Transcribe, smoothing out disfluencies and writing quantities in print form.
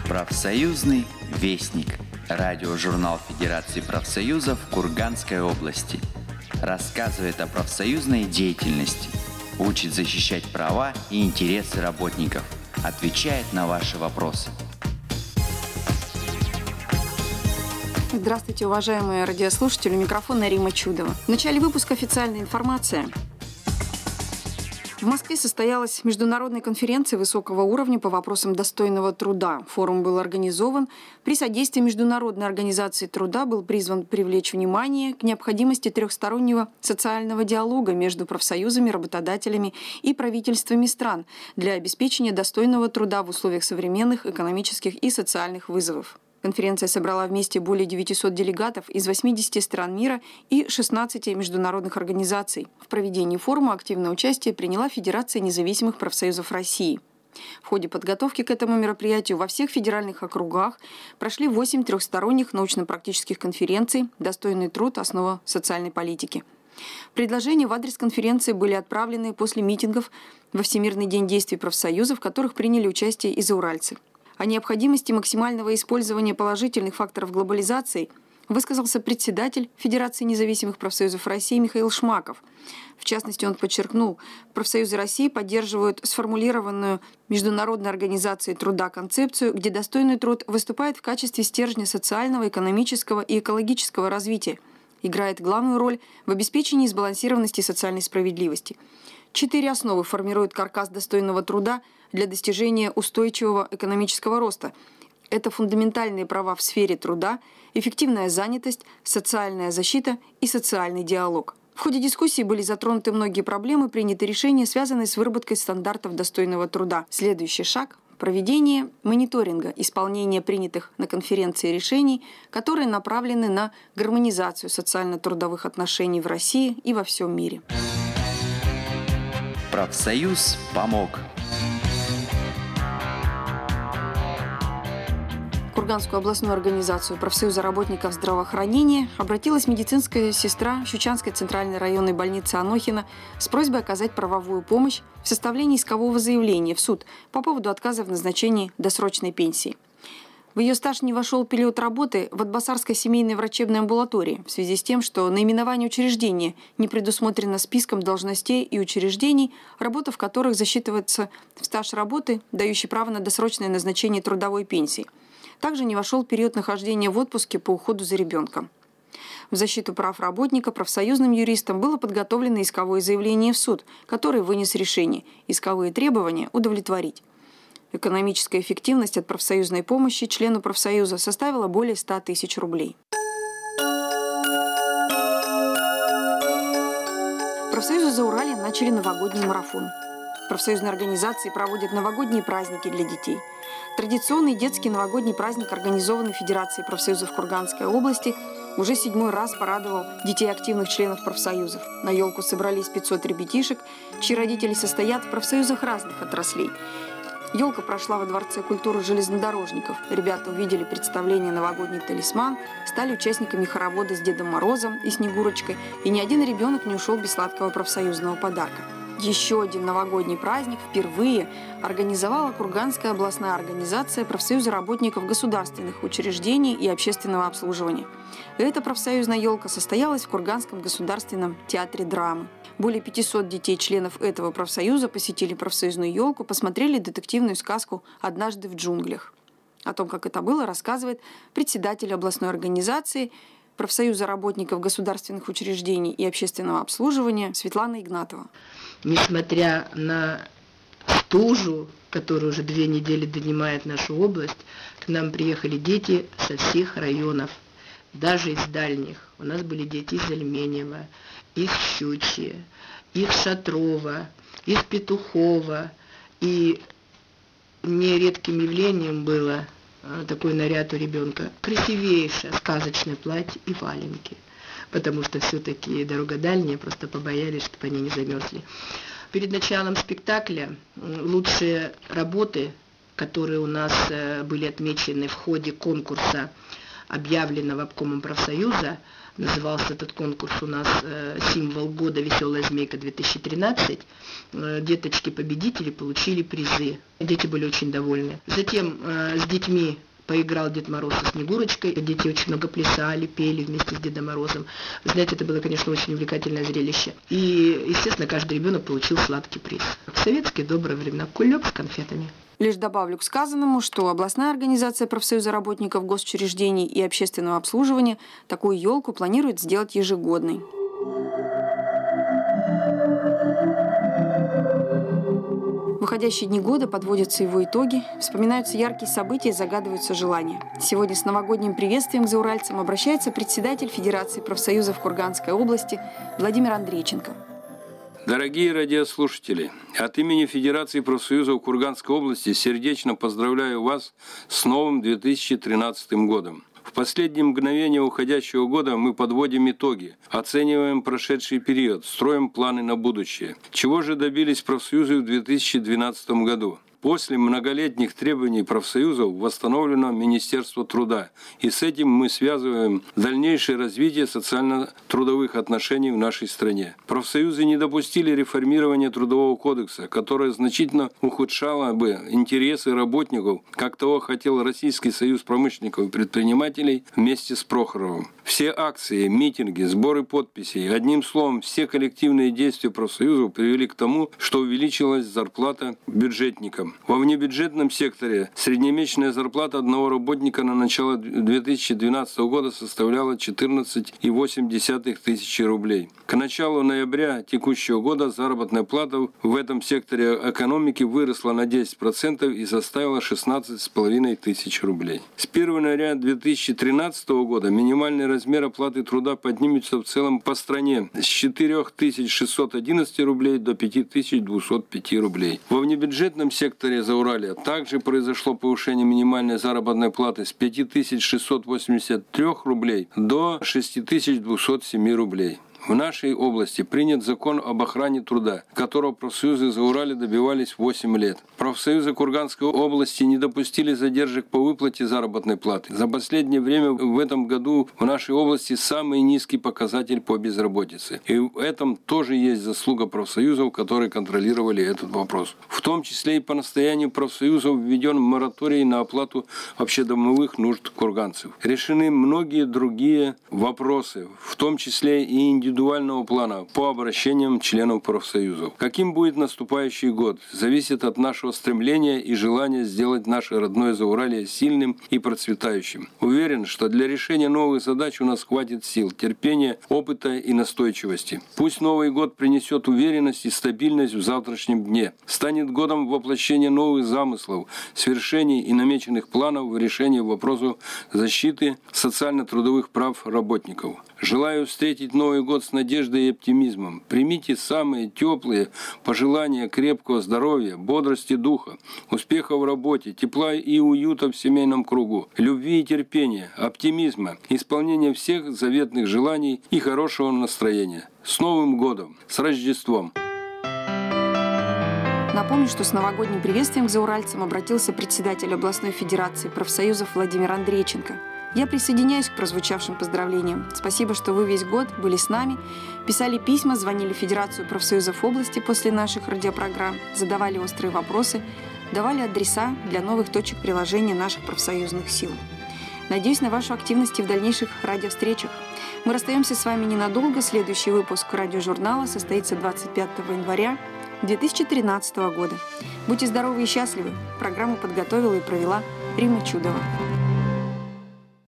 Профсоюзный вестник. Радиожурнал Федерации профсоюзов Курганской области. Рассказывает о профсоюзной деятельности. Учит защищать права и интересы работников. Отвечает на ваши вопросы. Здравствуйте, уважаемые радиослушатели. У микрофона Рима Чудова. В начале выпуска официальная информация. В Москве состоялась международная конференция высокого уровня по вопросам достойного труда. Форум был организован при содействии Международной организации труда, был призван привлечь внимание к необходимости трехстороннего социального диалога между профсоюзами, работодателями и правительствами стран для обеспечения достойного труда в условиях современных экономических и социальных вызовов. Конференция собрала вместе более 900 делегатов из 80 стран мира и 16 международных организаций. В проведении форума активное участие приняла Федерация независимых профсоюзов России. В ходе подготовки к этому мероприятию во всех федеральных округах прошли 8 трехсторонних научно-практических конференций «Достойный труд. Основа социальной политики». Предложения в адрес конференции были отправлены после митингов во Всемирный день действий профсоюзов, в которых приняли участие и зауральцы. О необходимости максимального использования положительных факторов глобализации высказался председатель Федерации независимых профсоюзов России Михаил Шмаков. В частности, он подчеркнул, профсоюзы России поддерживают сформулированную Международной организацией труда концепцию, где достойный труд выступает в качестве стержня социального, экономического и экологического развития, играет главную роль в обеспечении сбалансированности и социальной справедливости. 4 основы формируют каркас достойного труда для достижения устойчивого экономического роста. Это фундаментальные права в сфере труда, эффективная занятость, социальная защита и социальный диалог. В ходе дискуссии были затронуты многие проблемы, приняты решения, связанные с выработкой стандартов достойного труда. Следующий шаг – проведение мониторинга исполнения принятых на конференции решений, которые направлены на гармонизацию социально-трудовых отношений в России и во всем мире. Профсоюз помог. В Курганскую областную организацию профсоюза работников здравоохранения обратилась медицинская сестра Щучанской центральной районной больницы Анохина с просьбой оказать правовую помощь в составлении искового заявления в суд по поводу отказа в назначении досрочной пенсии. В ее стаж не вошел период работы в Атбасарской семейной врачебной амбулатории в связи с тем, что наименование учреждения не предусмотрено списком должностей и учреждений, работа в которых засчитывается в стаж работы, дающий право на досрочное назначение трудовой пенсии. Также не вошел период нахождения в отпуске по уходу за ребенком. В защиту прав работника профсоюзным юристам было подготовлено исковое заявление в суд, который вынес решение исковые требования удовлетворить. Экономическая эффективность от профсоюзной помощи члену профсоюза составила более 100 тысяч рублей. Профсоюзы Зауралья начали новогодний марафон. Профсоюзные организации проводят новогодние праздники для детей. Традиционный детский новогодний праздник, организованный Федерацией профсоюзов Курганской области, уже 7-й раз порадовал детей активных членов профсоюзов. На елку собрались 500 ребятишек, чьи родители состоят в профсоюзах разных отраслей. Елка прошла во Дворце культуры железнодорожников. Ребята увидели представление «Новогодний талисман», стали участниками хоровода с Дедом Морозом и Снегурочкой, и ни один ребенок не ушел без сладкого профсоюзного подарка. Еще один новогодний праздник впервые организовала Курганская областная организация профсоюза работников государственных учреждений и общественного обслуживания. Эта профсоюзная елка состоялась в Курганском государственном театре драмы. Более 500 детей-членов этого профсоюза посетили профсоюзную елку, посмотрели детективную сказку «Однажды в джунглях». О том, как это было, рассказывает председатель областной организации профсоюза работников государственных учреждений и общественного обслуживания Светлана Игнатова. Несмотря на стужу, которая уже 2 недели донимает нашу область, к нам приехали дети со всех районов, даже из дальних. У нас были дети из Альменева, из Щучья, из Шатрова, из Петухова. И нередким явлением было такой наряд у ребенка. Красивейшее сказочное платье и валенки. Потому что все-таки дорога дальняя, просто побоялись, чтобы они не замерзли. Перед началом спектакля лучшие работы, которые у нас были отмечены в ходе конкурса объявленного обкомом профсоюза. Назывался этот конкурс у нас «Символ года. Веселая змейка-2013». Деточки-победители получили призы. Дети были очень довольны. Затем с детьми поиграл Дед Мороз со Снегурочкой. Дети очень много плясали, пели вместе с Дедом Морозом. Знаете, это было, конечно, очень увлекательное зрелище. И, естественно, каждый ребенок получил сладкий приз. В советские добрые времена кулек с конфетами. Лишь добавлю к сказанному, что областная организация профсоюза работников госучреждений и общественного обслуживания такую елку планирует сделать ежегодной. В выходящие дни года подводятся его итоги, вспоминаются яркие события и загадываются желания. Сегодня с новогодним приветствием к зауральцам обращается председатель Федерации профсоюзов Курганской области Владимир Андрейченко. Дорогие радиослушатели, от имени Федерации профсоюзов Курганской области сердечно поздравляю вас с новым 2013 годом. В последние мгновения уходящего года мы подводим итоги, оцениваем прошедший период, строим планы на будущее. Чего же добились профсоюзы в 2012 году? После многолетних требований профсоюзов восстановлено Министерство труда, и с этим мы связываем дальнейшее развитие социально-трудовых отношений в нашей стране. Профсоюзы не допустили реформирования Трудового кодекса, которое значительно ухудшало бы интересы работников, как того хотел Российский союз промышленников и предпринимателей вместе с Прохоровым. Все акции, митинги, сборы подписей, одним словом, все коллективные действия профсоюзов привели к тому, что увеличилась зарплата бюджетникам. Во внебюджетном секторе среднемесячная зарплата одного работника на начало 2012 года составляла 14,8 тысячи рублей. К началу ноября текущего года заработная плата в этом секторе экономики выросла на 10% и составила 16,5 тысяч рублей. С 1 января 2013 года минимальный размер оплаты труда поднимется в целом по стране с 4611 рублей до 5205 рублей. Во внебюджетном секторе Зауралья также произошло повышение минимальной заработной платы с 5683 рублей до 6207 рублей. В нашей области принят закон об охране труда, которого профсоюзы Зауралья добивались 8 лет. Профсоюзы Курганской области не допустили задержек по выплате заработной платы. За последнее время в этом году в нашей области самый низкий показатель по безработице. И в этом тоже есть заслуга профсоюзов, которые контролировали этот вопрос. В том числе и по настоянию профсоюзов введен мораторий на оплату общедомовых нужд курганцев. Решены многие другие вопросы, в том числе и индивидуального плана по обращениям членов профсоюзов. Каким будет наступающий год, зависит от нашего стремления и желания сделать наше родное Зауралье сильным и процветающим. Уверен, что для решения новых задач у нас хватит сил, терпения, опыта и настойчивости. Пусть Новый год принесет уверенность и стабильность в завтрашнем дне, станет годом воплощения новых замыслов, свершений и намеченных планов в решении вопросов защиты социально-трудовых прав работников. Желаю встретить Новый год с надеждой и оптимизмом. Примите самые теплые пожелания крепкого здоровья, бодрости духа, успеха в работе, тепла и уюта в семейном кругу, любви и терпения, оптимизма, исполнения всех заветных желаний и хорошего настроения. С Новым годом! С Рождеством! Напомню, что с новогодним приветствием к зауральцам обратился председатель областной федерации профсоюзов Владимир Андрейченко. Я присоединяюсь к прозвучавшим поздравлениям. Спасибо, что вы весь год были с нами, писали письма, звонили в Федерацию профсоюзов области после наших радиопрограмм, задавали острые вопросы, давали адреса для новых точек приложения наших профсоюзных сил. Надеюсь на вашу активность и в дальнейших радиовстречах. Мы расстаемся с вами ненадолго. Следующий выпуск радиожурнала состоится 25 января 2013 года. Будьте здоровы и счастливы. Программу подготовила и провела Рима Чудова.